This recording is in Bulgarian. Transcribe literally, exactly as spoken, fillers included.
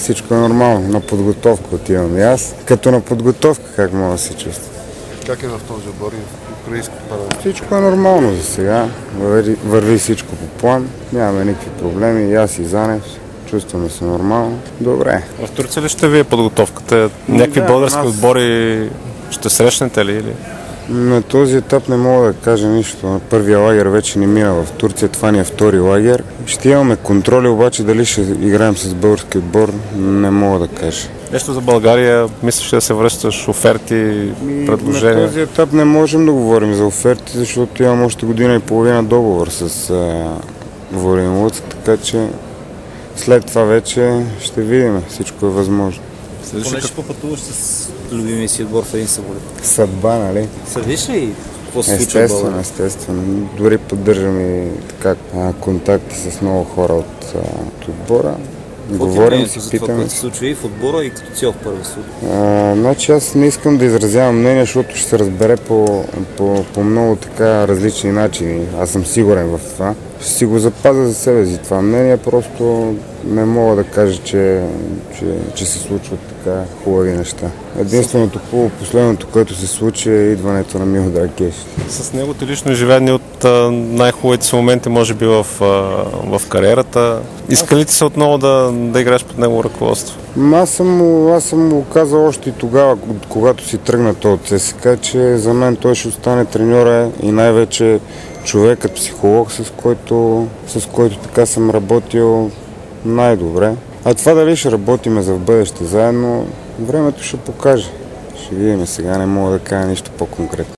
всичко е нормално. На подготовка отивам и аз. Като на подготовка, как мога да се чувствам? Как е в този отбор и в украинското парламент? Всичко е нормално за сега. Върви, върви всичко по план. Нямаме никакви проблеми. И аз и Занев. Чувстваме се нормално. Добре. В Турция ли ще ви е подготовката? Някакви да, български нас... отбори ще срещнете ли? Или? На този етап не мога да кажа нищо. На първия лагер вече не мина в Турция. Това ни е втори лагер. Ще имаме контроли, обаче дали ще играем с български отбор, не мога да кажа. Нещо за България, мислиш да се връщаш, оферти, предложения? На този етап не можем да говорим за оферти, защото имам още година и половина договор с Волин Луцк, така че след това вече ще видим. Всичко е възможно. Поне ще попътуваш с любимия си отбор в един самолет. Съдба, нали? Съдиш ли какво се случва в Естествено, България? естествено. Дори поддържам и така, контакти с много хора от, от отбора. Говорим си, питаме. Това, което се случва и в отбора, и като цяло в първи суд. Значи аз не искам да изразявам мнение, защото ще се разбере по, по, по много така различни начини. Аз съм сигурен в това. Ще си го запазя за себе си това мнение, просто не мога да кажа, че, че, че се случват така хубави неща. Единственото хубаво, последното, което се случи, е идването на Мило Дракеш. С него ти лично живее едни от най-хубавите си моменти, може би в, в кариерата. Иска ли ти се отново да, да играеш под негово ръководство? Аз съм, аз съм го казал още и тогава, когато си тръгна той от ЦСКА, че за мен той ще остане треньора и най-вече човекът, психолог, с който, с който така съм работил най-добре. А това дали ще работиме за в бъдеще заедно, времето ще покаже. Ще видим, сега не мога да кажа нищо по-конкретно.